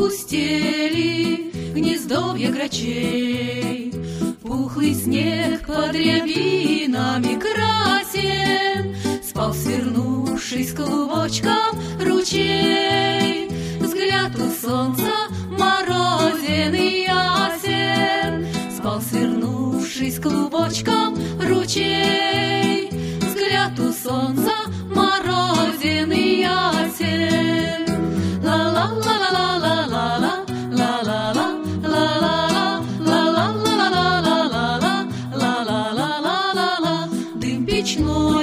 опустели гнездовья грачей. Пухлый снег под рябинами красен, спал, свернувшись клубочком, ручей. Взгляд у солнца морозен и ясен, спал, свернувшись клубочком, ручей. Взгляд у солнца морозен и ясен. Ла-ла-ла-ла-ла-ла-ла, ла-ла-ла, ла-ла-ла, ла-ла-ла-ла-ла-ла-ла, ла-ла-ла-ла-ла-ла. Дым печной